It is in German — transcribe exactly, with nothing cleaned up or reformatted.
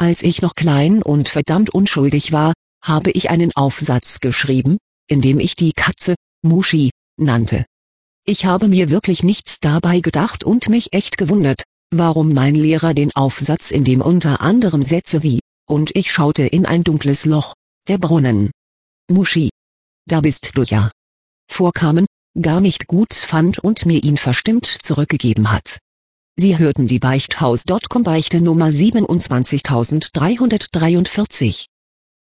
Als ich noch klein und verdammt unschuldig war, habe ich einen Aufsatz geschrieben, in dem ich die Katze Muschi nannte. Ich habe mir wirklich nichts dabei gedacht und mich echt gewundert, warum mein Lehrer den Aufsatz, in dem unter anderem Sätze wie "Und ich schaute in ein dunkles Loch, der Brunnen. Muschi. Da bist du ja" vorkamen, gar nicht gut fand und mir ihn verstimmt zurückgegeben hat. Sie hörten die Beichthaus Punkt com Beichte Nummer siebenundzwanzigtausenddreihundertdreiundvierzig.